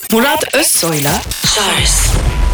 Murat Özsoy'la Şarj.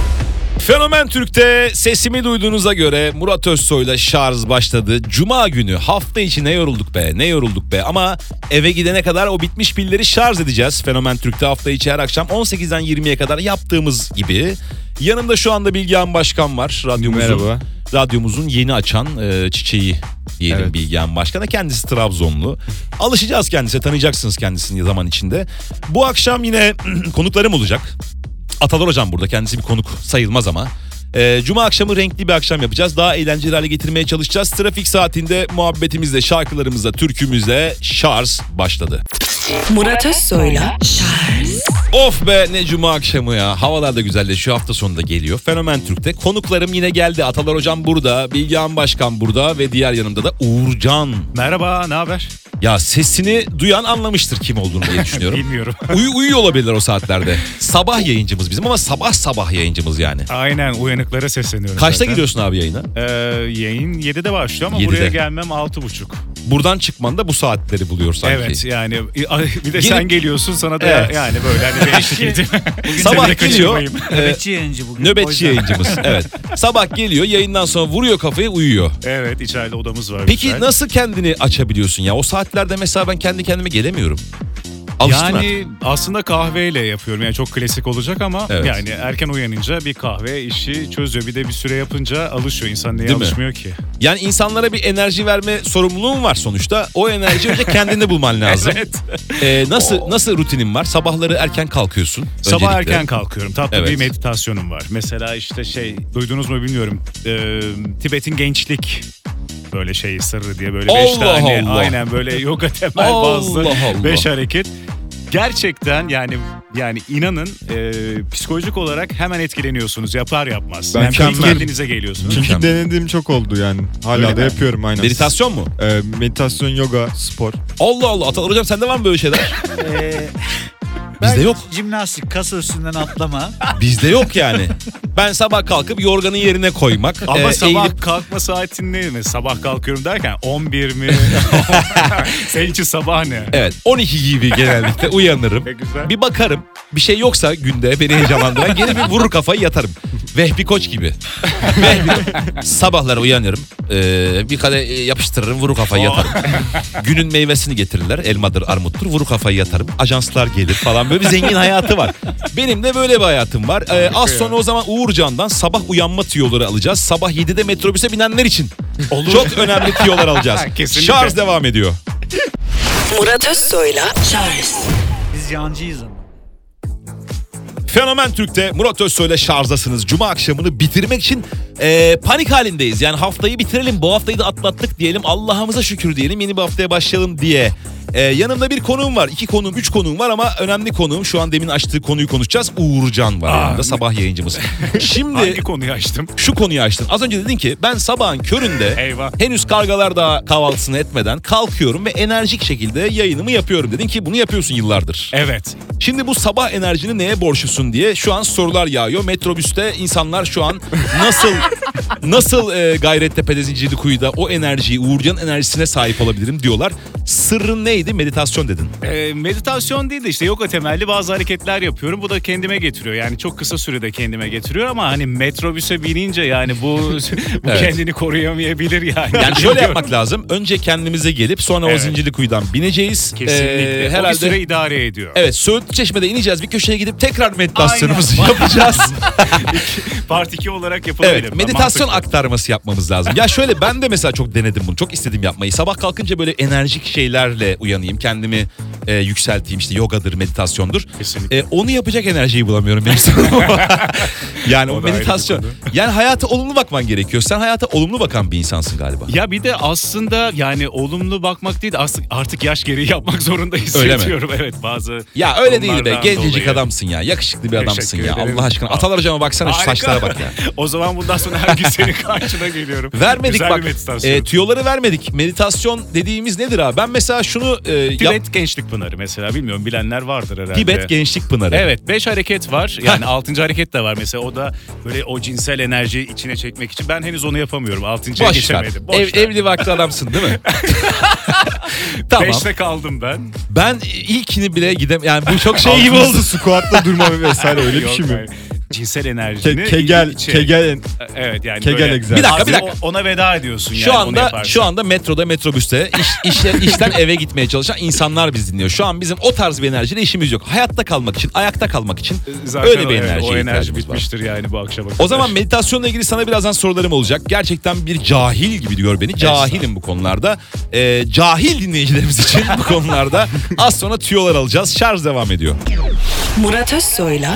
Fenomen Türk'te sesimi duyduğunuza göre Murat Özsoy'la şarj başladı. Cuma günü hafta içi ne yorulduk be ama eve gidene kadar o bitmiş pilleri şarj edeceğiz. Fenomen Türk'te hafta içi her akşam 18'den 20'ye kadar yaptığımız gibi. Yanımda şu anda Bilgehan Başkan var. Merhaba. Radyomuzun yeni açan çiçeği diyelim, evet. Bilgehan Başkan'a. Kendisi Trabzonlu. Alışacağız kendisine, tanıyacaksınız kendisini zaman içinde. Bu akşam yine konuklarım olacak. Atalar Hocam burada, kendisi bir konuk sayılmaz ama. Cuma akşamı renkli bir akşam yapacağız. Daha eğlenceli hale getirmeye çalışacağız. Trafik saatinde muhabbetimizle, şarkılarımızla, türkümüzle şarj başladı. Murat Özsoy'la Şarj. Of be, ne cuma akşamı ya. Havalar da güzelleşiyor, hafta sonu da geliyor. Fenomen Türk'te konuklarım yine geldi. Atalar Hocam burada, Bilgehan Başkan burada ve diğer yanımda da Uğurcan. Merhaba, ne haber? Ya sesini duyan anlamıştır kim olduğunu diye düşünüyorum. Bilmiyorum. Uyuyor olabilirler o saatlerde. Sabah yayıncımız bizim ama sabah yayıncımız yani. Aynen, uyanıklara sesleniyorum. Kaçta zaten. gidiyorsun abi yayına? Yayın 7'de başlıyor ama 7'de. Buraya gelmem 6.30. Buradan çıkman da bu saatleri buluyor sanki. Evet, yani bir de Gelip- sen geliyorsun, sana da Evet. yani böyle hani eşlik edeyim. Sabah geliyor. Nöbetçi yayıncı bugün. O Nöbetçi yüzden. yayıncımız. Evet. Sabah geliyor, yayından sonra vuruyor kafayı, uyuyor. Evet, içeride odamız var. Peki güzel. nasıl kendini açabiliyorsun ya? O saatlerde mesela ben kendi kendime gelemiyorum. Alıştın artık. Yani aslında kahveyle yapıyorum. Yani çok klasik olacak ama Evet. yani erken uyanınca bir kahve işi çözüyor. Bir de bir süre yapınca alışıyor. İnsan niye Değil mi? alışmıyor ki? Yani insanlara bir enerji verme sorumluluğun var sonuçta. O enerjiyi önce kendinde bulman lazım. Evet. Nasıl rutinin var? Sabahları erken kalkıyorsun. Sabah öncelikle. erken kalkıyorum. Tatlı Evet. bir meditasyonum var. Mesela işte duydunuz mu bilmiyorum. Tibet'in gençlik böyle sırrı diye böyle 5 Allah tane Allah. aynen böyle yoga temel bazı Allah Allah. 5 hareket. Gerçekten yani inanın psikolojik olarak hemen etkileniyorsunuz yapar yapmaz. Ben Yani mükemmel. kendinize geliyorsunuz. Çünkü Mükemmel. denediğim çok oldu yani. Hala Öyle da mi? yapıyorum aynen. Meditasyon mu? Meditasyon, yoga, spor. Allah Allah. Atalar Hocam, sende var mı böyle şeyler? Bizde Ben yok. Jimnastik, kasa üstünden atlama. Bizde yok yani. Ben sabah kalkıp yorganın yerine koymak. Ama sabah eğilip- kalkma saatin ne mi? Sabah kalkıyorum derken 11 mi? Senin için sabah ne? Evet, 12 gibi genellikle uyanırım. Güzel. Bir bakarım, bir şey yoksa günde beni heyecanlandıran, gene bir vurur kafayı yatarım. Vehbi Koç gibi. Sabahları uyanırım, bir kadeh yapıştırırım, vurur kafayı yatarım. Günün meyvesini getirirler, elmadır, armuttur, vurur kafayı yatarım. Ajanslar gelir falan, böyle bir zengin hayatı var. Benim de böyle bir hayatım var. Az sonra o zaman Uğurcan'dan sabah uyanma tüyoları alacağız. Sabah 7'de metrobüse binenler için çok önemli tüyolar alacağız. Kesinlikle. Şarj devam ediyor. Murat Özsoy'la Şarj. Biz yancıyız ama. Fenomen Türk'te Murat Özsoy'la şarjdasınız. Cuma akşamını bitirmek için panik halindeyiz. Yani haftayı bitirelim, bu haftayı da atlattık diyelim. Allah'ımıza şükür diyelim, yeni bir haftaya başlayalım diye. Yanımda bir konuğum var, 2 konuğum, 3 konuğum var ama önemli konuğum, şu an demin açtığı konuyu konuşacağız. Uğurcan var yanımda, sabah yayıncımız. Şimdi Hangi konuyu açtım? şu konuyu açtın. Az önce dedin ki ben sabahın köründe Eyvah. henüz kargalar daha kahvaltısını etmeden kalkıyorum ve enerjik şekilde yayınımı yapıyorum. Dedin ki bunu yapıyorsun yıllardır. Evet. Şimdi bu sabah enerjini neye borçlusun diye şu an sorular yağıyor. Metrobüste insanlar şu an nasıl Gayrettepe'de, Zincirlikuyu'da o enerjiyi, Uğurcan enerjisine sahip olabilirim diyorlar. Sırrın neydi? Meditasyon dedin. Meditasyon değil de işte yoga temelli bazı hareketler yapıyorum. Bu da kendime getiriyor. Yani çok kısa sürede kendime getiriyor ama hani metrobüse binince yani bu Evet. kendini koruyamayabilir yani. Yani şöyle yapmak lazım. Önce kendimize gelip sonra o Evet. Zincirlikuyu'dan bineceğiz. Kesinlikle. O bir Herhalde. süre idare ediyor. Evet, Söğütlüçeşme'de ineceğiz. Bir köşeye gidip tekrar meditasyonumuzu yapacağız. Part 2 olarak yapılabilir. Evet, meditasyon Mantıklı. aktarması yapmamız lazım. Ya şöyle, ben de mesela çok denedim bunu. Çok istedim yapmayı. Sabah kalkınca böyle enerjik şeylerle uyanayım. Kendimi yükselteyim. İşte yogadır, meditasyondur. Kesinlikle. Onu yapacak enerjiyi bulamıyorum benim yani o O da ayrı meditasyon. bir konu. Yani hayata olumlu bakman gerekiyor. Sen hayata olumlu bakan bir insansın galiba. Ya bir de aslında yani olumlu bakmak değil de artık yaş gereği yapmak zorunda Öyle mi? hissediyorum. Evet, bazı Ya öyle değil be. konulardan Gencecik dolayı. adamsın ya. Yakışıklı bir adamsın Teşekkür ya. ederim. Allah aşkına. Atalar Hocam'a baksana, şu Harika. saçlara bak ya. O zaman bundan sonra her gün senin karşına geliyorum. Vermedik Güzel bak. bir meditasyon. Tüyoları vermedik. Meditasyon dediğimiz nedir abi? Ben mesela şunu Tibet Gençlik Pınarı mesela, bilmiyorum, bilenler vardır herhalde. Tibet Gençlik Pınarı. Evet, 5 hareket var. Yani 6. hareket de var mesela, o da böyle o cinsel enerjiyi içine çekmek için. Ben henüz onu yapamıyorum. 6.'ya Boş ver. geçemedim. Boş ver. Evli vakti adamsın değil mi? Tamam. 5'te kaldım ben. Ben ilkini bile yani bu çok şey gibi oldu. Squat'ta durma vesaire öyle bir Yok, şey mi? hayır. Cinsel enerjini Kegel, içe- Evet yani Kegel böyle. egzersizi. Bir dakika, Abi bir dakika. Ona veda ediyorsun yani. Şu onu anda yaparsan. metroda, metrobüste işten eve gitmeye çalışan insanlar biz dinliyor. Şu an bizim o tarz bir enerjiyle işimiz yok. Hayatta kalmak için, ayakta kalmak için Zaten öyle bir evet, enerjiye o enerji ihtiyacımız var. bitmiştir yani bu akşama kadar. O zaman meditasyonla ilgili sana birazdan sorularım olacak. Gerçekten bir cahil gibi diyor beni. Cahilim bu konularda. Cahil dinleyicilerimiz için bu konularda az sonra tüyolar alacağız. Şarj devam ediyor. Murat Özsoy'la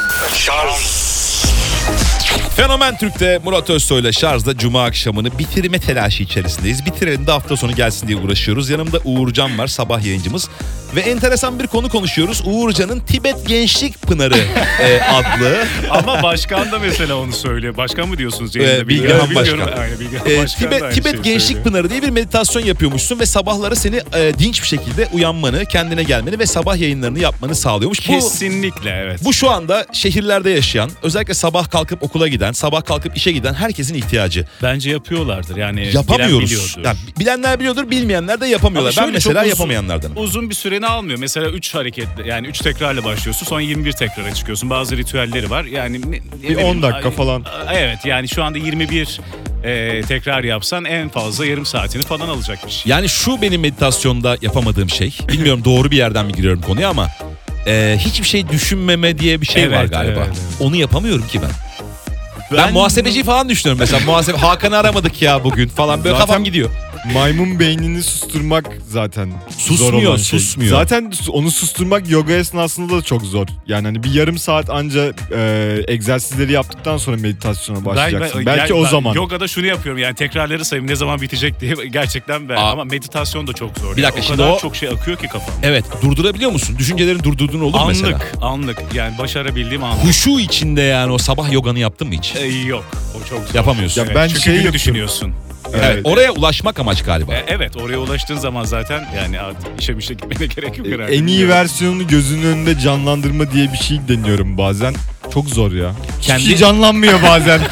Fenomen Türk'te Murat Özsoy'la Şarj'da Cuma akşamını bitirme telaşı içerisindeyiz. Bitirelim de hafta sonu gelsin diye uğraşıyoruz. Yanımda Uğurcan var, sabah yayıncımız. Ve enteresan bir konu konuşuyoruz. Uğurcan'ın Tibet Gençlik Pınarı adlı. Ama başkan da mesela onu söylüyor. Başkan mı diyorsunuz yayında? Bilgehan Bilmiyorum. Başkan. Aynen, Bilgehan Başkan da aynı Tibet şeyi Gençlik söylüyor. Pınarı diye bir meditasyon yapıyormuşsun ve sabahları seni dinç bir şekilde uyanmanı, kendine gelmeni ve sabah yayınlarını yapmanı sağlıyormuş. Kesinlikle evet. Bu şu anda şehirlerde yaşayan, özellikle sabah kalkıp okula giden, sabah kalkıp işe giden herkesin ihtiyacı. Bence yapıyorlardır yani. Yapamıyoruz. Bilen biliyordur. Yani bilenler biliyordur, bilmeyenler de yapamıyorlar. Ama Ben şöyle mesela çok yapamayanlardanım. Uzun bir süreni almıyor. Mesela 3 hareketle, yani 3 tekrarla başlıyorsun, sonra 21 tekrara çıkıyorsun. Bazı ritüelleri var. Yani Bir 10 dakika falan. Evet yani şu anda 21 tekrar yapsan en fazla yarım saatini falan alacakmış. Yani şu benim meditasyonda yapamadığım şey. Bilmiyorum doğru bir yerden mi giriyorum konuya ama hiçbir şey düşünmeme diye bir şey Evet, var galiba. evet. Onu yapamıyorum ki ben. Ben muhasebeciyi falan düşünüyorum mesela. Hakan'ı aramadık ya bugün falan. Böyle Zaten kafam gidiyor. Maymun beynini susturmak zaten Susmuyor, zor olan şey. susmuyor. Zaten onu susturmak yoga esnasında da çok zor. Yani hani bir yarım saat anca egzersizleri yaptıktan sonra meditasyona başlayacaksın. Belki o zaman. Yogada şunu yapıyorum yani, tekrarları sayayım ne zaman bitecek diye, gerçekten ben. Ama meditasyon da çok zor. Bir dakika, o şimdi kadar o- çok şey akıyor ki kafam. Evet, durdurabiliyor musun? Düşüncelerini durdurduğun olur mu mesela? Anlık yani, başarabildiğim anlık. Huşu içinde yani o sabah yoganı yaptın mı hiç? Yok, o çok zor. Yapamıyorsun. Ya ben Çünkü şey günü yapıyorum. düşünüyorsun. Evet. Oraya ulaşmak amaç galiba. Evet, oraya ulaştığın zaman zaten yani artık işe gitmene gerek yok herhalde. En iyi versiyonunu gözünün önünde canlandırma diye bir şey deniyorum bazen. Çok zor ya. Kendi- Hiçbir şey canlanmıyor bazen.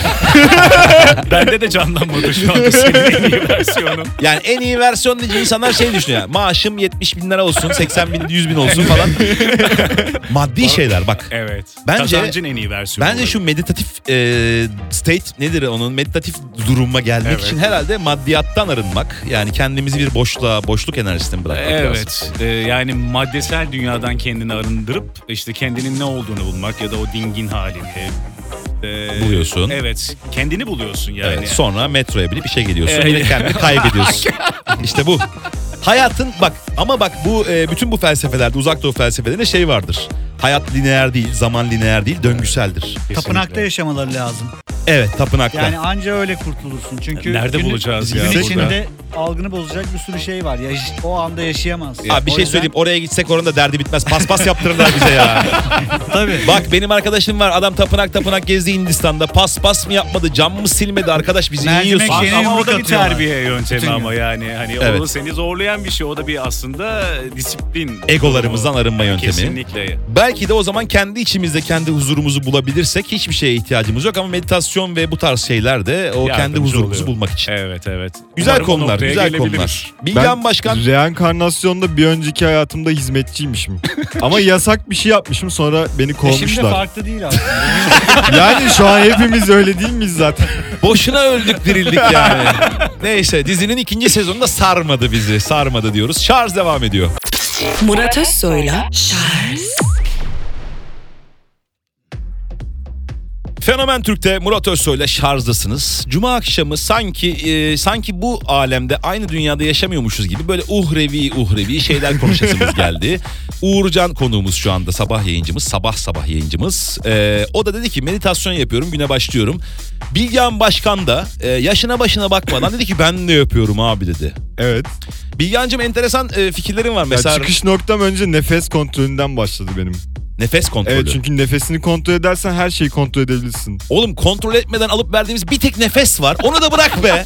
Bende de canlanmadı şu anda senin en iyi versiyonun. Yani en iyi versiyon deyince insanlar şey düşünüyor. Yani, maaşım 70 bin lira olsun, 80 bin, 100 bin olsun falan. Maddi şeyler bak. Evet. Bence- Kazancın en iyi versiyonu. Bence şu meditatif state nedir onun? Meditatif duruma gelmek Evet. için herhalde maddiyattan arınmak. Yani kendimizi bir boşluk enerjisine bırakmak lazım. Evet. Yani maddesel dünyadan kendini arındırıp işte kendinin ne olduğunu bulmak ya da o dingin halini Buluyorsun. Evet. Kendini buluyorsun yani. Evet, sonra metroya binip işe geliyorsun. Evet. Yine kendini kaybediyorsun. İşte bu. Hayatın bak bu bütün bu felsefelerde, uzak doğu felsefelerinde şey vardır. Hayat lineer değil, zaman lineer değil, döngüseldir. Kesinlikle. Tapınakta yaşamaları lazım. Evet, tapınakta. Yani anca öyle kurtulursun. Çünkü Nerede bulacağız ya gün burada? içinde algını bozacak bir sürü şey var. O anda yaşayamazsın. Abi bir O şey yüzden- söyleyeyim, oraya gitsek oranın da derdi bitmez. Paspas yaptırırlar bize ya. Tabii. Bak benim arkadaşım var, adam tapınak gezdi Hindistan'da. Paspas mı yapmadı, cam mı silmedi, arkadaş bizi Mercimek yiyorsun. şeyine Ama o yumruk da bir atıyorlar. terbiye yöntemi Bütün ama yani hani Evet. o seni zorlayan bir şey. O da bir aslında disiplin. Egolarımızdan arınma yöntemi. Kesinlikle. Belki de o zaman kendi içimizde kendi huzurumuzu bulabilirsek hiçbir şeye ihtiyacımız yok ama meditasyon ve bu tarz şeyler de o kendi Yardımcı huzurumuzu oluyor. bulmak için. Evet. Güzel Umarım o konular, noktaya güzel gelebiliriz. konular. Bilgehan Başkan Reenkarnasyonda bir önceki hayatımda hizmetçiymişim. Ama yasak bir şey yapmışım, sonra beni Şimdi kovmuşlar. farklı değil aslında. Yani şu an hepimiz öyle değil miyiz zaten? boşuna öldük dirildik yani. Neyse, dizinin ikinci sezonunda sarmadı bizi, sarmadı diyoruz. Şarj devam ediyor. Murat Özsoy'la Şarj. Fenomen Türk'te Murat Özsoy'la şarjdasınız. Cuma akşamı sanki bu alemde aynı dünyada yaşamıyormuşuz gibi böyle uhrevi şeyler konuşasımız geldi. Uğurcan konuğumuz şu anda, sabah yayıncımız. O da dedi ki meditasyon yapıyorum, güne başlıyorum. Bilgehan Başkan da yaşına başına bakmadan dedi ki ben de yapıyorum abi dedi. Evet. Bilgehan'cığım enteresan fikirlerin var. Ya Mesela çıkış noktam önce nefes kontrolünden başladı benim. nefes kontrolü. Evet, çünkü nefesini kontrol edersen her şeyi kontrol edebilirsin. Oğlum kontrol etmeden alıp verdiğimiz bir tek nefes var. Onu da bırak be.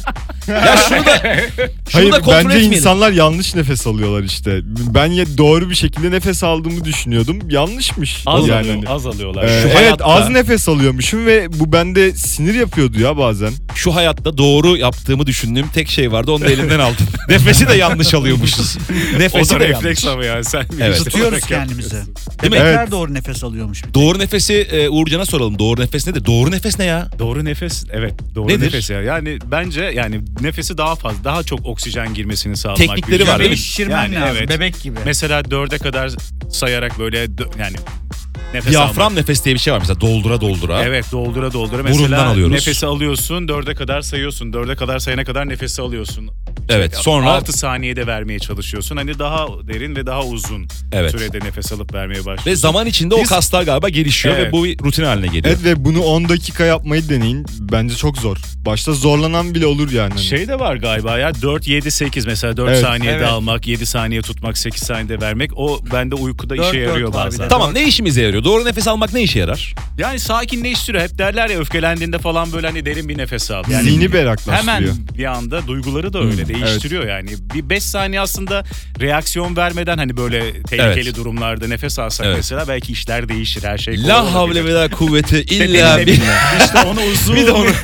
Ya şunu da Hayır, kontrol bence etmeyelim. insanlar yanlış nefes alıyorlar işte. Ben doğru bir şekilde nefes aldığımı düşünüyordum. Yanlışmış. Az, yani. az alıyorlar. Evet, hayatta- az nefes alıyormuşum ve bu bende sinir yapıyordu ya bazen. Şu hayatta doğru yaptığımı düşündüğüm tek şey vardı. Onu da elimden aldın. Nefesi de yanlış alıyormuşuz. O Nefesi da de refleks yanlış. ama yani sen Evet. Tutuyoruz kendimizi. Değil mi? Bebekler Evet. doğru nefes alıyormuş. Doğru nefesi Uğurcan'a soralım. Doğru nefes nedir? Doğru nefes ne ya? Doğru nefes, evet doğru Nedir? nefes ya. Yani bence yani nefesi daha fazla, daha çok oksijen girmesini sağlamak. Teknikleri var, değil mi? Şişirmen Yani lazım. evet. Bebek gibi. Mesela 4'e kadar sayarak böyle yani nefes Diyafram almak. nefes diye bir şey var mesela. Doldura doldura. Evet, doldura doldura. Burundan Mesela alıyoruz. nefesi alıyorsun, 4'e kadar sayıyorsun. 4'e kadar sayana kadar nefesi alıyorsun. Evet, sonra- 6 saniyede vermeye çalışıyorsun. Hani daha derin ve daha uzun Evet. sürede nefes alıp vermeye başlıyorsun. Ve zaman içinde o Biz- kaslar galiba gelişiyor Evet. ve bu bir rutin haline geliyor. Evet ve bunu 10 dakika yapmayı deneyin. Bence çok zor. Başta zorlanan bile olur yani. Şey de var galiba ya 4, 7, 8 mesela 4 Evet. saniyede Evet. almak, 7 saniye tutmak, 8 saniyede vermek o bende uykuda 4, işe yarıyor 4 var bir bazen. de. Tamam, ne işimize yarıyor? Doğru nefes almak ne işe yarar? Yani sakinleştiriyor. Hep derler ya öfkelendiğinde falan böyle hani derin bir nefes al. Yani Zihni berraklaştırıyor. hemen bir anda duyguları da öyle değiştiriyor yani. Bir 5 saniye aslında reaksiyon vermeden hani böyle tehlikeli Evet. durumlarda nefes alsak Evet. mesela belki işler değişir, her şey kolay La olabilir. havle ve la kuvvete illa Dediğine billah. işte onu uzun. Bir de onu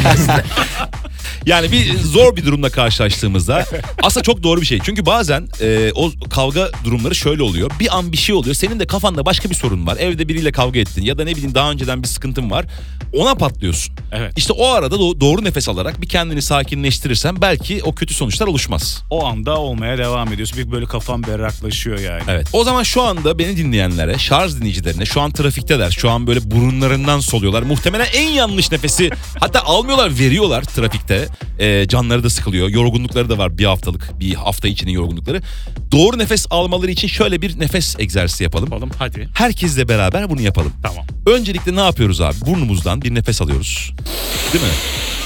Yani bir zor bir durumla karşılaştığımızda aslında çok doğru bir şey. Çünkü bazen o kavga durumları şöyle oluyor. Bir an bir şey oluyor. Senin de kafanda başka bir sorun var. Evde biriyle kavga ettin ya da ne bileyim daha önceden bir sıkıntın var. Ona patlıyorsun. Evet. İşte o arada doğru nefes alarak bir kendini sakinleştirirsen belki o kötü sonuçlar oluşmaz. O anda olmaya devam ediyorsun. Bir böyle kafan berraklaşıyor yani. Evet. O zaman şu anda beni dinleyenlere, şarj dinleyicilerine, şu an trafikteler, şu an böyle burunlarından soluyorlar. Muhtemelen en yanlış nefesi hatta almıyorlar, veriyorlar trafikte. Canları da sıkılıyor. Yorgunlukları da var, bir hafta içinin yorgunlukları. Doğru nefes almaları için şöyle bir nefes egzersizi yapalım. Yapalım hadi. Herkesle beraber bunu yapalım. Tamam. Öncelikle ne yapıyoruz abi? Burnumuzdan bir nefes alıyoruz. Değil mi?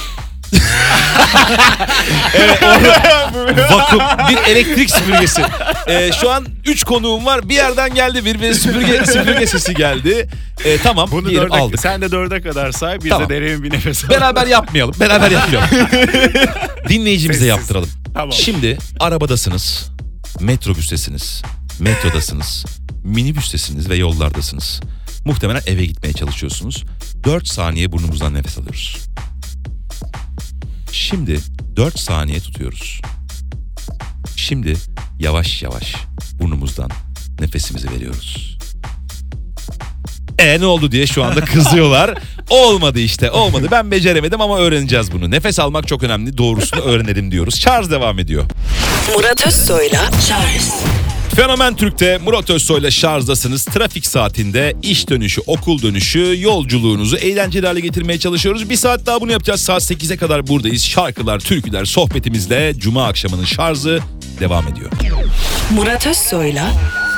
Evet, vakum bir elektrik süpürgesi. Şu an 3 konuğum var. Bir yerden geldi bir süpürge sesi geldi. Tamam, Bunu bir aldık. sen de 4'e kadar say. Biz Tamam. de derin bir nefes alalım. Beraber yapmayalım. Dinleyicimize Sessiz. yaptıralım. Tamam. Şimdi arabadasınız, metrobüstesiniz, metrodasınız, minibüstesiniz ve yollardasınız. Muhtemelen eve gitmeye çalışıyorsunuz. 4 saniye burnumuzdan nefes alıyoruz. Şimdi 4 saniye tutuyoruz. Şimdi yavaş yavaş burnumuzdan nefesimizi veriyoruz. Ne oldu diye şu anda kızıyorlar. Olmadı işte, olmadı. Ben beceremedim ama öğreneceğiz bunu. Nefes almak çok önemli. Doğrusunu öğrenelim diyoruz. Şarj devam ediyor. Murat Özsoy'la Charles. Fenomen Türk'te Murat Özsoy'la şarjdasınız. Trafik saatinde iş dönüşü, okul dönüşü, yolculuğunuzu eğlenceli hale getirmeye çalışıyoruz. Bir saat daha bunu yapacağız. Saat 8'e kadar buradayız. Şarkılar, türküler, sohbetimizle Cuma akşamının şarjı devam ediyor. Murat Özsoy'la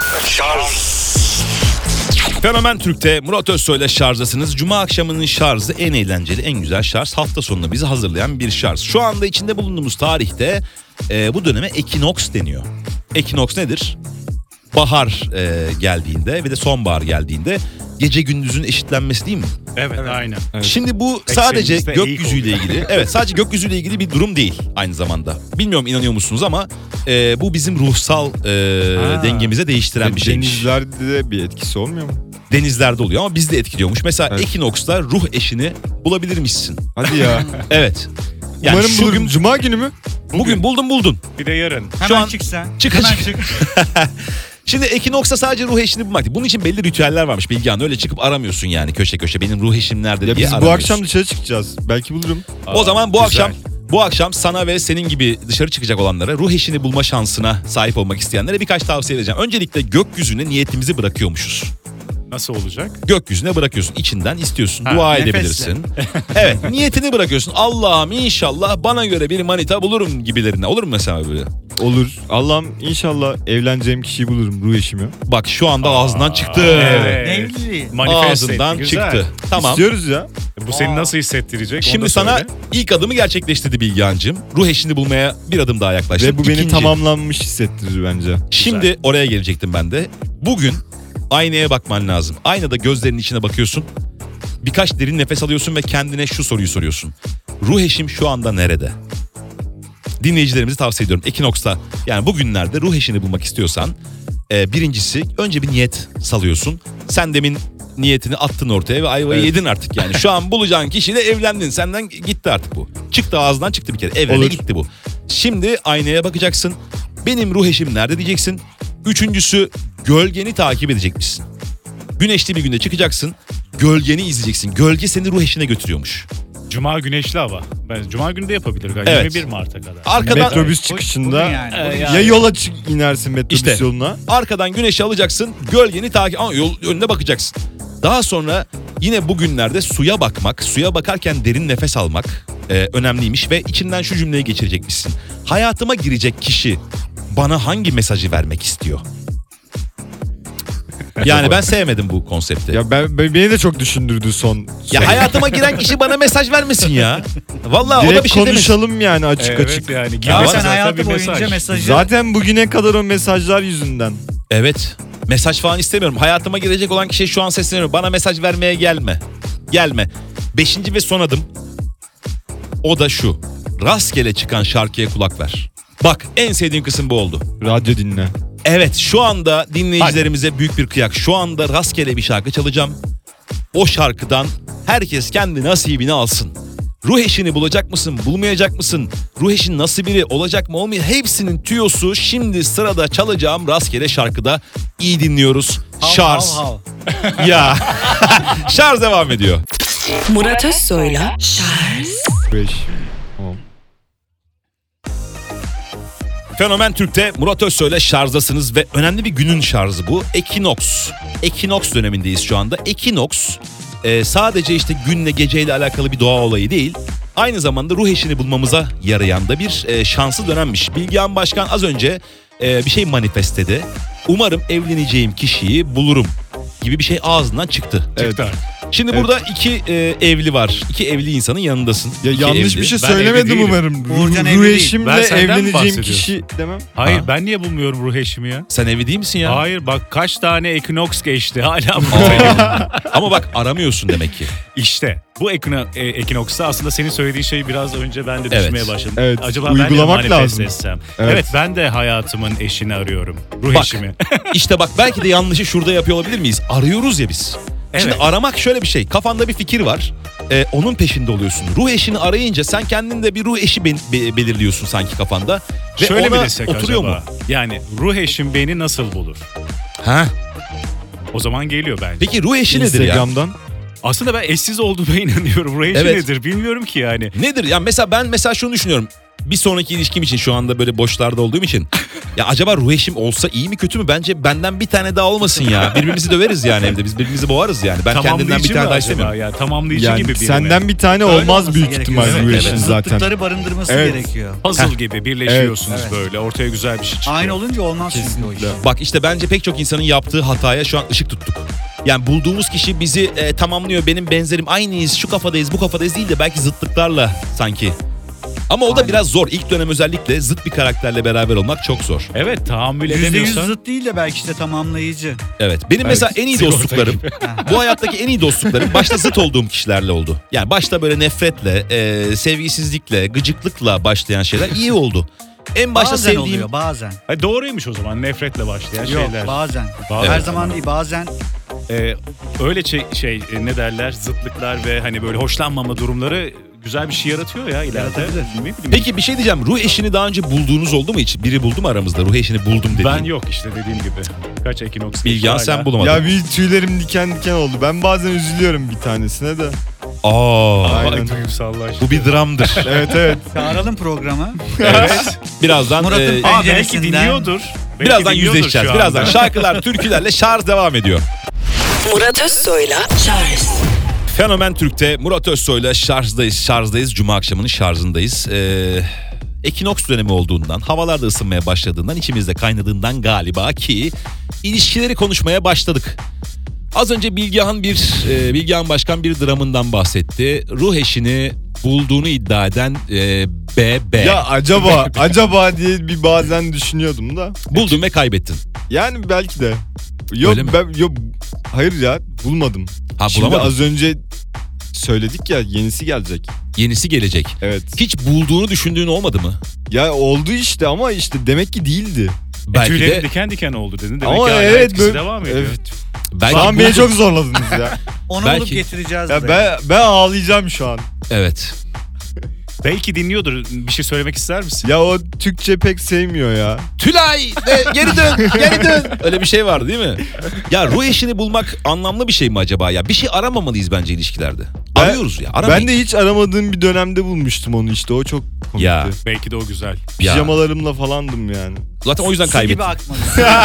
Fenomen Türk'te Murat Özsoy'la şarjdasınız. Cuma akşamının şarjı en eğlenceli, en güzel şarj. Hafta sonuna bizi hazırlayan bir şarj. Şu anda içinde bulunduğumuz tarihte bu döneme ekinoks deniyor. Ekinoks nedir? Bahar geldiğinde ve de sonbahar geldiğinde gece gündüzün eşitlenmesi değil mi? Evet, aynen. Şimdi bu sadece Eksenimizde eğik gökyüzüyle oluyor. ilgili. Evet, sadece gökyüzüyle ilgili bir durum değil aynı zamanda. Bilmiyorum inanıyor musunuz ama bu bizim ruhsal dengemize değiştiren bir şeymiş. Denizlerde de bir etkisi olmuyor mu? Denizlerde oluyor ama bizi de etkiliyormuş. Mesela Evet. ekinoks'ta ruh eşini bulabilirmişsin. Hadi ya. Evet. Yani Umarım şu bulurum. gün, Cuma günü mü? bugün buldun. Bir de yarın. Hemen an- çık sen. Çık. Hemen çık. Şimdi ekinoks'ta sadece ruh eşini bulmak değil. Bunun için belli ritüeller varmış Bilgehan. Öyle çıkıp aramıyorsun yani köşe köşe. Benim ruh eşim nerede Ya diye biz bu aramıyorsun. akşam dışarı çıkacağız. Belki bulurum. O zaman bu güzel. akşam sana ve senin gibi dışarı çıkacak olanlara, ruh eşini bulma şansına sahip olmak isteyenlere birkaç tavsiye edeceğim. Öncelikle gökyüzüne niyetimizi bırakıyormuşuz. Nasıl olacak? Gökyüzüne bırakıyorsun. İçinden istiyorsun. Ha, dua nefesle. edebilirsin. Evet, niyetini bırakıyorsun. Allah'ım inşallah bana göre bir manita bulurum gibilerine. Olur mu mesela böyle? Olur. Allah'ım inşallah evleneceğim kişiyi bulurum, ruh eşimi. Bak şu anda ağzından çıktı. evet. Ne evliliği? Manifest Ağzından etti, güzel. çıktı. Tamam. İstiyoruz ya. Bu seni nasıl hissettirecek? Onu Şimdi da sana söyle. ilk adımı gerçekleştirdi Bilgehan'cığım. Ruh eşini bulmaya bir adım daha yaklaştım. Ve bu beni İkinci. tamamlanmış hissettirir bence. Şimdi oraya gelecektim ben de. Bugün aynaya bakman lazım. Aynada gözlerinin içine bakıyorsun. Birkaç derin nefes alıyorsun ve kendine şu soruyu soruyorsun. Ruh eşim şu anda nerede? dinleyicilerimize tavsiye ediyorum. Ekinoks'ta yani bugünlerde ruh eşini bulmak istiyorsan birincisi önce bir niyet salıyorsun. Sen demin niyetini attın ortaya ve ayvayı yedin artık yani. Şu an bulacağın kişiyle evlendin. Senden gitti artık bu. Çıktı ağzından çıktı bir kere. Evrene gitti bu. Şimdi aynaya bakacaksın. Benim ruh eşim nerede diyeceksin. Üçüncüsü gölgeni takip edecekmişsin. Güneşli bir günde çıkacaksın. Gölgeni izleyeceksin. Gölge seni ruh eşine götürüyormuş. Cuma güneşli hava. Ben Cuma günü de yapabilir galiba. Evet. 21 Mart'a kadar. Arkadan Metrobüs çıkışında Bugün yani. ya yola inersin metrobüs İşte. yoluna. arkadan güneşi alacaksın. Gölgeni takip ama yol önüne bakacaksın. Daha sonra yine bugünlerde suya bakmak, suya bakarken derin nefes almak önemliymiş ve içinden şu cümleyi geçirecekmişsin. Hayatıma girecek kişi bana hangi mesajı vermek istiyor? Yani ben sevmedim bu konsepti. Ya beni de çok düşündürdü son. Ya hayatıma giren kişi bana mesaj vermesin ya. Vallahi o da Direkt bir şey demesin. konuşalım yani açık açık. yani. Ya Girmesen Sen zaten hayatı bir boyunca mesaj. mesajı... Zaten bugüne kadar o mesajlar yüzünden. Evet. Mesaj falan istemiyorum. Hayatıma girecek olan kişiye şu an sesleniyorum. Bana mesaj vermeye gelme. Gelme. 5. ve son adım. O da şu. Rastgele çıkan şarkıya kulak ver. Bak en sevdiğim kısım bu oldu. Radyo dinle. Evet şu anda dinleyicilerimize büyük bir kıyak. Şu anda rastgele bir şarkı çalacağım. O şarkıdan herkes kendi nasibini alsın. Ruh eşini bulacak mısın, bulmayacak mısın? Ruh eşin nasıl biri, olacak mı olmayacak? Hepsinin tüyosu şimdi sırada çalacağım rastgele şarkıda. İyi dinliyoruz. Şarj. Hav. Ya. Şarj devam ediyor. Murat Özsoy'la Şarj. 5. Tamam. Fenomen Türk'te Murat Özsoy'la şarjdasınız ve önemli bir günün şarjı bu. Ekinoks. Ekinoks dönemindeyiz şu anda. Ekinoks sadece işte günle geceyle alakalı bir doğa olayı değil. Aynı zamanda ruh eşini bulmamıza yarayan da bir şanslı dönemmiş. Bilgehan Başkan az önce bir şey manifestledi. Umarım evleneceğim kişiyi bulurum gibi bir şey ağzından çıktı. Evet. Şimdi burada iki evli var. İki evli insanın yanındasın. Ya İki yanlış evli. bir şey Ben evli söylemedim değilim. umarım. Uğurcan evli Ruh değil. eşimle Ben senden mi evleneceğim bahsediyorsun? kişi demem. Hayır Ha. ben niye bulmuyorum ruh eşimi ya? Sen evli değil misin ya? Hayır bak kaç tane Ekinoks geçti hala buradayım. Ama bak aramıyorsun demek ki. İşte bu Ekinoks'ta aslında senin söylediğin şeyi biraz önce ben de Evet. düşünmeye başladım. Evet, Acaba ben de uygulamak manifest lazım. etsem. Evet. Evet ben de hayatımın eşini arıyorum. Ruh Bak. eşimi. İşte bak belki de yanlışı şurada yapıyor olabilir miyiz? Arıyoruz ya biz. Şimdi Evet. aramak şöyle bir şey. Kafanda bir fikir var. Onun peşinde oluyorsun. Ruh eşini arayınca sen kendinde bir ruh eşi belirliyorsun sanki kafanda. Ve Şöyle mi ona desek oturuyor acaba? mu? Yani ruh eşim beni nasıl bulur? Ha? O zaman geliyor bence. Peki ruh eşi nedir ya? Instagram'dan. Aslında ben eşsiz olduğuma inanıyorum. Ruh eşi Evet. nedir bilmiyorum ki yani. Nedir? Ya mesela ben şunu düşünüyorum. Bir sonraki ilişkim için şu anda böyle boşlarda olduğum için. Ya acaba ruh eşim olsa iyi mi kötü mü? Bence benden bir tane daha olmasın ya. Birbirimizi döveriz yani evde. Biz birbirimizi boğarız yani. Ben kendimden bir Tamamlayıcı tane mı daha acaba istemiyorum. ya? Tamamlayıcı Yani gibi biri mi? senden bir tane Öyle olmaz olması büyük gerekiyor. ihtimal Evet, ruh evet. eşin zaten. Zıtlıkları barındırması Evet. gerekiyor. Puzzle gibi birleşiyorsunuz Evet. böyle. Ortaya güzel bir şey çıkıyor. Aynı olunca olmaz çünkü o iş. Kesinlikle. Bak işte bence pek çok insanın yaptığı hataya şu an ışık tuttuk. Yani bulduğumuz kişi bizi tamamlıyor. Benim benzerim aynıyız, şu kafadayız, bu kafadayız değil de belki zıtlıklarla sanki. Ama o da biraz zor. İlk dönem özellikle zıt bir karakterle beraber olmak çok zor. Evet tahammül %100 edemiyorsan. zıt değil de belki işte tamamlayıcı. Evet. Benim mesela en iyi sigorta dostluklarım, bu hayattaki en iyi dostluklarım başta zıt olduğum kişilerle oldu. Yani başta böyle nefretle, sevgisizlikle, gıcıklıkla başlayan şeyler iyi oldu. En başta Bazen sevdiğim... oluyor bazen. Ha, doğruymuş o zaman nefretle başlayan Yok şeyler. bazen. Bazen. Her Evet. zaman değil bazen. Öyle ne derler zıtlıklar ve hani böyle hoşlanmama durumları güzel bir şey yaratıyor ya ileride. Yaratabilir. Ne bileyim. Peki bir şey diyeceğim. Ruh eşini daha önce bulduğunuz oldu mu hiç? Biri buldu mu aramızda? Ruh eşini buldum dediğin. Ben yok işte dediğim gibi. Kaç Ekinoks Bilgehan geçti sen hala. bulamadın. Ya bir tüylerim diken diken oldu. Ben bazen üzülüyorum bir tanesine de. Aa, Vay, Aynen. duygusallaştı. bu bir dramdır. Evet evet. Çağıralım programı. Evet. Birazdan Murat'ın Belki penceresinden. dinliyordur. Belki birazdan dinliyordur yüzleşeceğiz. şu Birazdan anda. şarkılar, türkülerle şarj devam ediyor. Murat Özsoy'la Şarj. Fenomen Türk'te Murat Özsoy'la şarjdayız. Cuma akşamının şarjındayız. Ekinoks dönemi olduğundan, havalar da ısınmaya başladığından, içimizde kaynadığından galiba ki ilişkileri konuşmaya başladık. Az önce Bilgehan Başkan bir dramından bahsetti. Ruh eşini bulduğunu iddia eden BB. Ya acaba diye bir bazen düşünüyordum da. Buldun ve kaybettin. Yani belki de. Yok Öyle mi? hayır ya bulmadım. Ha, Şimdi bulamadın. az önce söyledik ya, yenisi gelecek. Yenisi gelecek. Evet. Hiç bulduğunu düşündüğün olmadı mı? Ya oldu işte ama işte demek ki değildi. Belki Tüylerim de diken diken oldu dedin. Demek Ama ki hala evet etkisi böyle devam ediyor. Evet. belki Şu an beni buldun- çok zorladınız ya. Onu Belki- bulup getireceğiz Ya buraya. ben ağlayacağım şu an. Evet. Belki dinliyordur. Bir şey söylemek ister misin? Ya o Türkçe pek sevmiyor ya. Tülay geri dön, geri dön. Öyle bir şey vardı değil mi? Ya ruh eşini bulmak anlamlı bir şey mi acaba ya? Bir şey aramamalıyız bence ilişkilerde. Arıyoruz ya. Aramayın. Ben de hiç aramadığım bir dönemde bulmuştum onu işte. O çok komikti. Ya. Belki de o güzel. Ya. Pijamalarımla falandım yani. Zaten o yüzden Su kaybettin. gibi akmadı.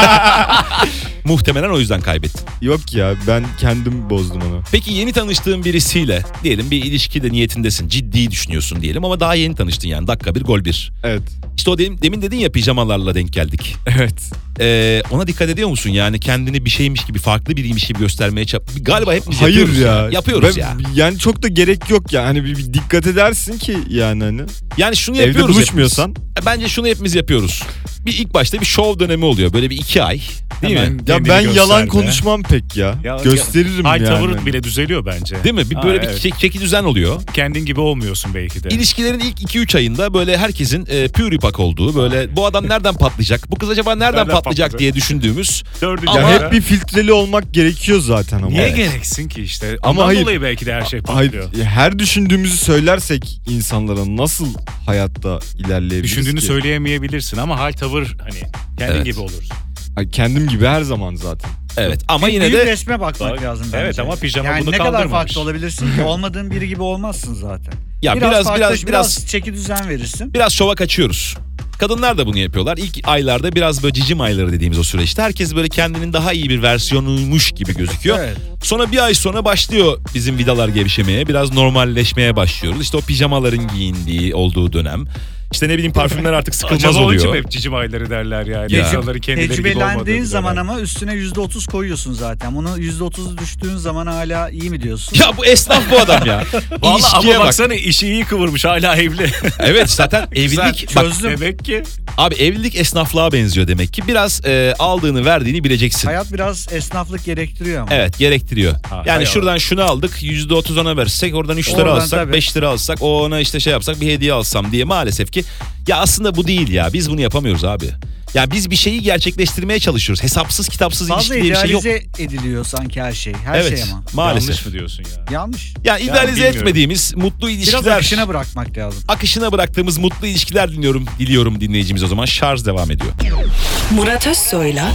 Muhtemelen o yüzden kaybettin. Yok ya, ben kendim bozdum onu. Peki yeni tanıştığın birisiyle diyelim bir ilişkide niyetindesin. Ciddi düşünüyorsun diyelim ama daha yeni tanıştın yani. Dakika bir gol bir. Evet. İşte o demin dedin ya pijamalarla denk geldik. Evet. Ona dikkat ediyor musun? Yani kendini bir şeymiş gibi, farklı biriymiş gibi göstermeye galiba hepimiz Hayır yapıyoruz ya. Yapıyoruz ya. Yani çok da gerek yok ya. Hani bir dikkat edersin ki yani hani. Yani şunu Evde yapıyoruz buluşmuyorsan. hepimiz. Bence şunu hepimiz yapıyoruz. Bir ilk başta bir şov dönemi oluyor. Böyle bir 2 ay. Değil Hemen mi? Ya kendini ben yalan gösterme. konuşmam pek ya. Ya- Gösteririm Hay yani. tavır bile düzeliyor bence. Değil mi? Bir Ha, böyle evet. bir çeki düzen oluyor. Kendin gibi olmuyorsun belki de. İlişkilerin ilk 2-3 ayında böyle herkesin püripak olduğu, böyle bu adam nereden patlayacak, bu kız acaba nereden Nereden patlayacak patlayacak? diye düşündüğümüz. Dördüncü Ama Ya ara- hep bir filtreli olmak gerekiyor zaten ama. Niye Evet. gereksin ki işte? Ama Ondan hayır. dolayı belki de her şey Hayır, patlıyor. her düşündüğümüzü söylersek insanlara nasıl hayatta ilerleyebiliriz Düşündüğünü ki? söyleyemeyebilirsin ama hal tavır hani kendin Evet. gibi olursun. Ay, kendim gibi her zaman zaten. Evet ama yine Büyük de resme bakmak Bak, lazım bence. evet ama pijama yani bunu ne kadar kaldırmamış. farklı olabilirsin ki olmadığın biri gibi olmazsın zaten. ya biraz çeki düzen verirsin. biraz şova kaçıyoruz. Kadınlar da bunu yapıyorlar. İlk aylarda biraz böyle cicim ayları dediğimiz o süreçte herkes böyle kendinin daha iyi bir versiyonuymuş gibi gözüküyor. Evet. Sonra bir ay sonra başlıyor bizim vidalar gevşemeye. Biraz normalleşmeye başlıyoruz. İşte o pijamaların giyindiği olduğu dönem. İşte ne bileyim parfümler artık sıkılmaz Acaba onun için oluyor. hep cicim ayları derler yani. Ya. İnsanları kendileri gibi Tecrübelendiğin olmadığı zaman dönem. ama üstüne %30 koyuyorsun zaten. Bunu %30'u düştüğün zaman hala iyi mi diyorsun? Ya bu esnaf bu adam ya. Vallahi İlişkiye ama bak. baksana işi iyi kıvırmış hala evli. Evet zaten evlilik bak, Çözdüm. Demek ki abi evlilik esnaflığa benziyor demek ki. Biraz aldığını verdiğini bileceksin. Hayat biraz esnaflık gerektiriyor ama. Evet gerektiriyor. Ha, yani hay şuradan şunu aldık %30 ona versek oradan 3 lira Oradan alsak tabii. 5 lira alsak o ona işte şey yapsak bir hediye alsam diye maalesef ki ya aslında bu değil ya biz bunu yapamıyoruz abi. Ya biz bir şeyi gerçekleştirmeye çalışıyoruz. Hesapsız kitapsız Fazla ilişki diye bir şey yok. idealize ediliyor sanki her şey. Her Evet şey ama. maalesef. yanlış mı diyorsun ya? Yanlış. Yani idealize bilmiyorum. etmediğimiz mutlu Biraz ilişkiler. akışına bırakmak lazım. Akışına bıraktığımız mutlu ilişkiler diliyorum dinleyicimiz o zaman. Şarj devam ediyor. Murat Özsoy'la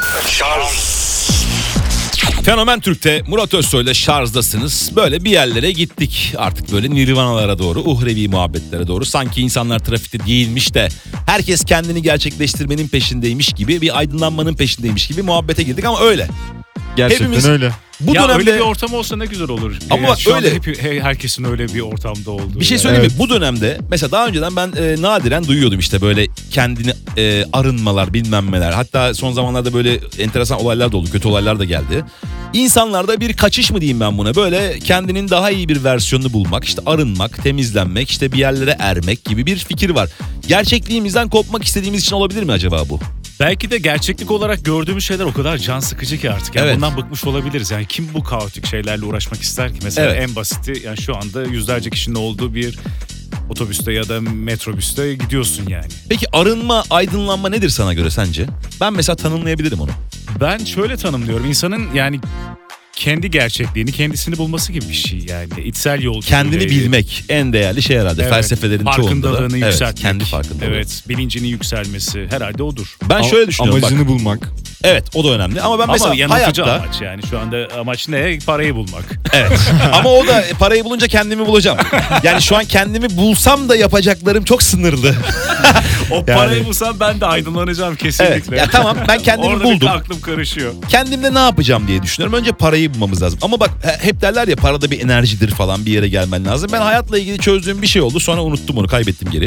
Fenomen Türk'te Murat Özsoy'la şarjdasınız. Böyle bir yerlere gittik. Artık böyle nirvanalara doğru, uhrevi muhabbetlere doğru. Sanki insanlar trafikte değilmiş de herkes kendini gerçekleştirmenin peşindeymiş gibi, bir aydınlanmanın peşindeymiş gibi muhabbete girdik ama öyle. Gerçekten Hepimiz- öyle. Bu Ya dönemde öyle bir ortam olsa ne güzel olur. Ama bak şu anda öyle. herkesin öyle bir ortamda olduğu. bir şey yani. söyleyeyim Evet. mi? Bu dönemde mesela daha önceden ben nadiren duyuyordum işte böyle kendini arınmalar bilmem neler. Hatta son zamanlarda böyle enteresan olaylar da oldu. Kötü olaylar da geldi. İnsanlarda bir kaçış mı diyeyim ben buna? Böyle kendinin daha iyi bir versiyonunu bulmak, işte arınmak, temizlenmek, işte bir yerlere ermek gibi bir fikir var. Gerçekliğimizden kopmak istediğimiz için olabilir mi acaba bu? Belki de gerçeklik olarak gördüğümüz şeyler o kadar can sıkıcı ki artık. Yani Evet. bundan bıkmış olabiliriz. Yani kim bu kaotik şeylerle uğraşmak ister ki? Mesela Evet. en basiti yani şu anda yüzlerce kişinin olduğu bir otobüste ya da metrobüste gidiyorsun yani. Peki arınma, aydınlanma nedir sana göre sence? Ben mesela tanımlayabilirim onu. Ben şöyle tanımlıyorum. İnsanın yani kendi gerçekliğini, kendisini bulması gibi bir şey yani. İçsel yolculuğu. Kendini bilmek en değerli şey herhalde. Evet. Felsefelerin çoğunda da. Farkındalığını Evet, yükseltmek. kendi farkındalığı. Evet, bilincinin yükselmesi herhalde odur. Ben şöyle düşünüyorum bak. Amacını bulmak. Evet o da önemli ama ben Ama mesela yanıltıcı hayatta amaç yani. Şu anda amaç ne? Parayı bulmak. evet ama o da parayı bulunca kendimi bulacağım. Yani şu an kendimi bulsam da yapacaklarım çok sınırlı. O parayı bulsam ben de aydınlanacağım kesinlikle. Evet ya tamam ben kendimi Orada buldum. bir aklım karışıyor. Kendimde ne yapacağım diye düşünüyorum. Önce parayı bulmamız lazım. Ama bak hep derler ya parada bir enerjidir falan bir yere gelmen lazım. Ben hayatla ilgili çözdüğüm bir şey oldu. Sonra unuttum onu kaybettim geri.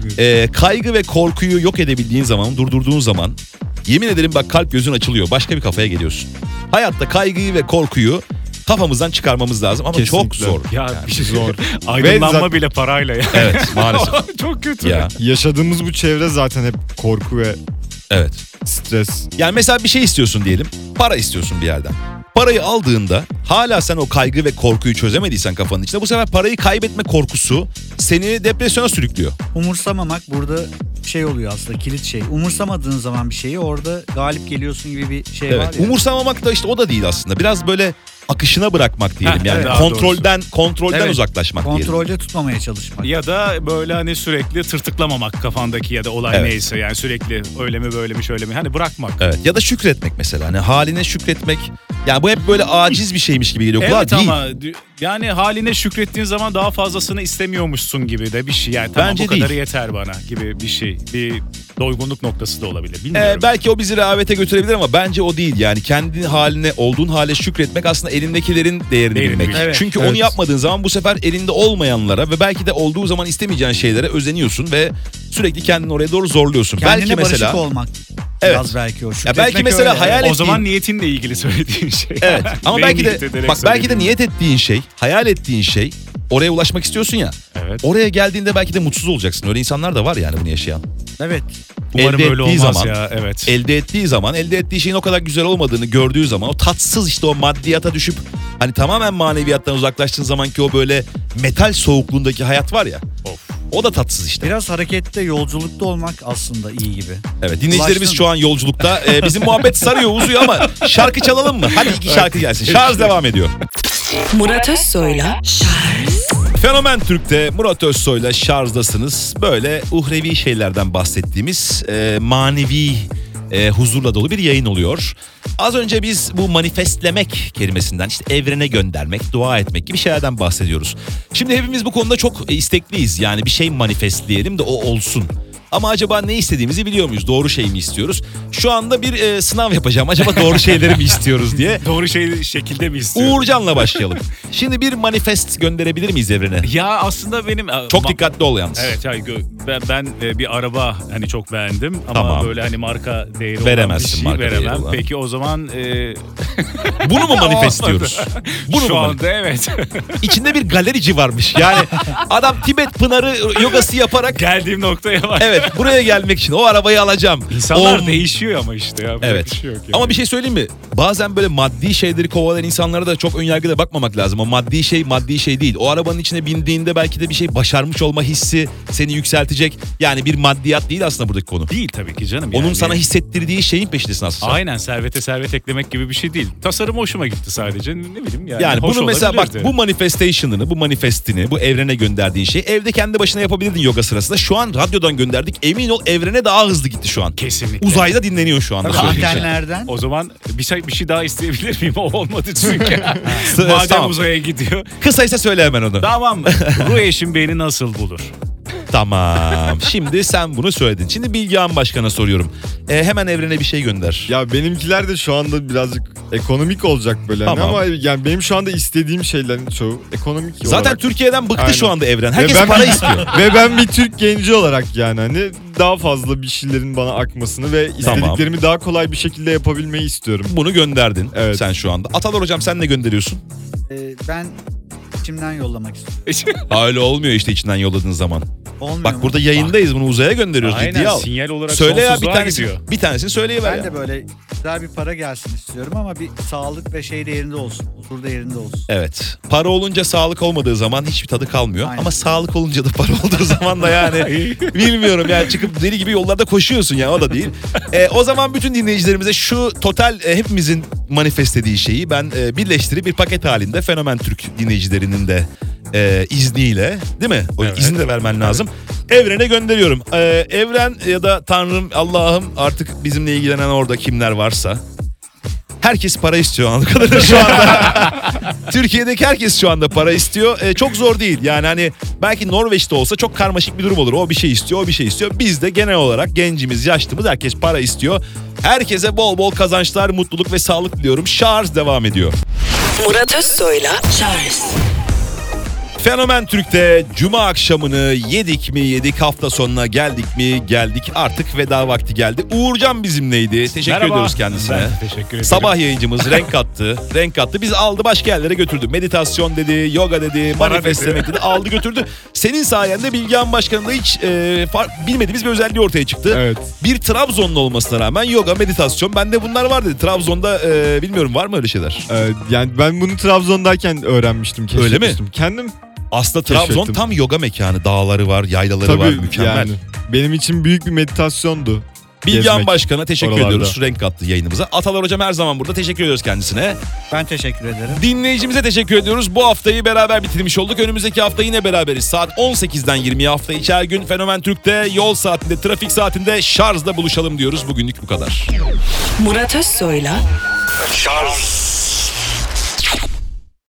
Kaygı ve korkuyu yok edebildiğin zaman durdurduğun zaman yemin ederim bak kalp gözün açılıyor. Başka bir kafaya geliyorsun. Hayatta kaygıyı ve korkuyu kafamızdan çıkarmamız lazım ama çok Kesinlikle. zor. Ya bir şey Zor. Aydınlanma zaten- bile parayla ya. Evet maalesef. Çok kötü. Ya Yaşadığımız bu çevre zaten hep korku ve evet. stres. Yani mesela bir şey istiyorsun diyelim. Para istiyorsun bir yerden. Parayı aldığında hala sen o kaygı ve korkuyu çözemediysen kafanın içinde, bu sefer parayı kaybetme korkusu seni depresyona sürüklüyor. Umursamamak burada şey oluyor aslında, kilit şey. Umursamadığın zaman bir şeyi orada galip geliyorsun gibi bir şey var Evet. ya. Umursamamak da işte o da değil aslında. Biraz böyle akışına bırakmak diyelim. Heh, Yani evet, kontrolden Evet. uzaklaşmak diyelim. Kontrolde tutmamaya çalışmak. Ya da böyle hani sürekli tırtıklamamak kafandaki ya da olay Evet. neyse. Yani sürekli öyle mi böyle mi şöyle mi, hani bırakmak. Evet. Ya da şükretmek mesela. Hani haline şükretmek. Yani bu hep böyle aciz bir şeymiş gibi geliyor. Kulağa Evet değil. ama yani haline şükrettiğin zaman daha fazlasını istemiyormuşsun gibi de bir şey. Yani tamam, Bence bu kadarı değil. yeter bana gibi bir şey. Bir doygunluk noktası da olabilir. Bilmiyorum. Belki o bizi rehavete götürebilir ama bence o değil. Yani kendi haline, olduğun hale şükretmek aslında elindekilerin değerini Değerini bilmek. bilmek. Evet. Çünkü onu yapmadığın zaman bu sefer elinde olmayanlara ve belki de olduğu zaman istemeyeceğin şeylere özeniyorsun ve sürekli kendini oraya doğru zorluyorsun. Kendine belki barışık mesela olmak. Evet. Biraz belki o. Ya Şükretmek belki mesela öyle. hayal O ettiğin... zaman niyetinle ilgili söylediğin şey. Evet. Ama Neye belki de niyet ederek bak belki de söylediğin- niyet ettiğin şey, hayal ettiğin şey, oraya ulaşmak istiyorsun ya. Evet. Oraya geldiğinde belki de mutsuz olacaksın. Öyle insanlar da var yani bunu yaşayan. Evet. Umarım elde öyle ettiği olmaz zaman- ya. Evet. Elde ettiği zaman, elde ettiği şeyin o kadar güzel olmadığını gördüğü zaman, o tatsız işte o maddiyata düşüp hani tamamen maneviyattan uzaklaştığın zamanki o böyle metal soğukluğundaki hayat var ya. Of. O da tatsız işte. Biraz harekette, yolculukta olmak aslında iyi gibi. Evet, dinleyicilerimiz Ulaştın. şu an yolculukta. Bizim muhabbet sarıyor, uzuyor ama şarkı çalalım mı? Hadi iki şarkı gelsin. Şarj devam ediyor. Murat Özsoy'la Fenomen Türk'te Murat Özsoy'la şarjdasınız. Böyle uhrevi şeylerden bahsettiğimiz manevi huzurla dolu bir yayın oluyor. Az önce biz bu manifestlemek kelimesinden, işte evrene göndermek, dua etmek gibi şeylerden bahsediyoruz. Şimdi hepimiz bu konuda çok istekliyiz. Yani bir şey manifestleyelim de o olsun. Ama acaba ne istediğimizi biliyor muyuz? Doğru şey mi istiyoruz? Şu anda bir sınav yapacağım. Acaba doğru şeyleri mi istiyoruz diye. Doğru şekilde mi istiyorsun? Uğurcan'la başlayalım. Şimdi bir manifest gönderebilir miyiz evrene? Ya aslında benim... Çok dikkatli ol yalnız. Evet, yani ben bir araba hani çok beğendim ama Tamam. böyle hani marka değeri olan Veremezsin bir şey marka değeri veremem. olan. Peki o zaman Bunu mu manifestliyoruz? Bunu şu mu anda evet. İçinde bir galerici varmış. Yani adam Tibet Pınarı yogası yaparak Geldiğim noktaya bak. evet buraya gelmek için o arabayı alacağım. İnsanlar değişiyor ama işte ya. Evet. Bir şey yok yani. Ama bir şey söyleyeyim mi? Bazen böyle maddi şeyleri kovalayan insanlara da çok önyargıyla bakmamak lazım. O maddi şey değil. O arabanın içine bindiğinde belki de bir şey başarmış olma hissi seni yükseltecek. Yani bir maddiyat değil aslında buradaki konu. Değil tabii ki canım. Onun yani. sana hissettirdiği şeyin peşindesin aslında. Aynen, servete servet eklemek gibi bir şey değil. Tasarım hoşuma gitti sadece. Ne bileyim yani. Yani hoş bunu mesela bak, olabilirdi. bu manifestation'ını, bu manifestini, bu evrene gönderdiğin şey evde kendi başına yapabilirdin yoga sırasında. Şu an radyodan gönderdik. Emin ol evrene daha hızlı gitti şu an. Kesinlikle. Uzayda dinleniyor şu anda. Tabii söylediğin şey. antenlerden. O zaman bir şey daha isteyebilir miyim? O olmadı çünkü. Madem Tamam. uzaya gidiyor. Kısaysa söyle hemen onu. Tamam. Ruh eşim beni nasıl bulur? Tamam. Şimdi sen bunu söyledin. Şimdi Bilgehan Başkan'a soruyorum. Hemen evrene bir şey gönder. Ya benimkiler de şu anda birazcık ekonomik olacak böyle. Tamam. Ama yani benim şu anda istediğim şeylerin çoğu ekonomik Zaten olarak. Türkiye'den bıktı Aynen. şu anda evren. Herkes Ve ben- para istiyor. Ve ben bir Türk genci olarak yani hani daha fazla bir şeylerin bana akmasını ve istediklerimi daha kolay bir şekilde yapabilmeyi istiyorum. Bunu gönderdin Evet. sen şu anda. Atalar hocam sen ne gönderiyorsun? Ben içimden yollamak istiyorum. Öyle olmuyor işte içinden yolladığın zaman. Olmuyor Bak mu? burada yayındayız, bunu uzaya gönderiyoruz. Ciddiye Aynen, al. sinyal olarak Söyle ya bir sonsuzluğa tanesini. gidiyor. Bir tanesini söyleyiver Ben ya. de böyle güzel bir para gelsin istiyorum ama bir sağlık ve şey de yerinde olsun. Huzur da yerinde olsun. Evet. Para olunca sağlık olmadığı zaman hiçbir tadı kalmıyor. Aynen. Ama sağlık olunca da para olduğu zaman da yani bilmiyorum yani çıkıp deli gibi yollarda koşuyorsun ya, o da değil. O zaman bütün dinleyicilerimize şu total hepimizin manifestlediği şeyi ben birleştirip bir paket halinde Fenomen Türk dinleyicilerinin de izniyle, değil mi? O Evet. izin de vermen lazım. Evrene gönderiyorum. Evren ya da Tanrım, Allah'ım, artık bizimle ilgilenen orada kimler varsa. Herkes para istiyor anladığım kadarıyla şu anda. Türkiye'deki herkes şu anda para istiyor. Çok zor değil. Yani hani belki Norveç'te olsa çok karmaşık bir durum olur. O bir şey istiyor, o bir şey istiyor. Biz de genel olarak gencimiz, yaşlımız herkes para istiyor. Herkese bol bol kazançlar, mutluluk ve sağlık diliyorum. Şarj devam ediyor. Murat Özsoy'la Fenomen Türk'te Cuma akşamını yedik mi yedik, hafta sonuna geldik mi geldik, artık veda vakti geldi. Uğurcan bizimleydi. Teşekkür Merhaba. ediyoruz kendisine. Ben teşekkür ederim. Sabah yayıncımız renk kattı. Biz aldı başka yerlere götürdü. Meditasyon dedi, yoga dedi, Bana manifestlemek dedi, aldı götürdü. Senin sayende Bilgehan Başkan'ın da hiç bilmediğimiz bir özelliği ortaya çıktı. Evet. Bir Trabzonlu olmasına rağmen yoga, meditasyon, bende bunlar var dedi. Trabzon'da bilmiyorum, var mı öyle şeyler? Yani ben bunu Trabzon'dayken öğrenmiştim, Öyle mi? keşfetmiştim. Kendim Aslında Trabzon keşfettim. tam yoga mekanı. Dağları var, yaylaları var, mükemmel. yani benim için büyük bir meditasyondu. Bilgehan gezmek Başkan'a teşekkür oralarda. ediyoruz. Renk kattı yayınımıza. Atalar Hocam her zaman burada. Teşekkür ediyoruz kendisine. Ben teşekkür ederim. Dinleyicimize teşekkür ediyoruz. Bu haftayı beraber bitirmiş olduk. Önümüzdeki hafta yine beraberiz. Saat 18'den 20'ye hafta içi her gün Fenomen Türk'te yol saatinde, trafik saatinde şarjda buluşalım diyoruz. Bugünlük bu kadar. Murat Özsoy'la Şarj.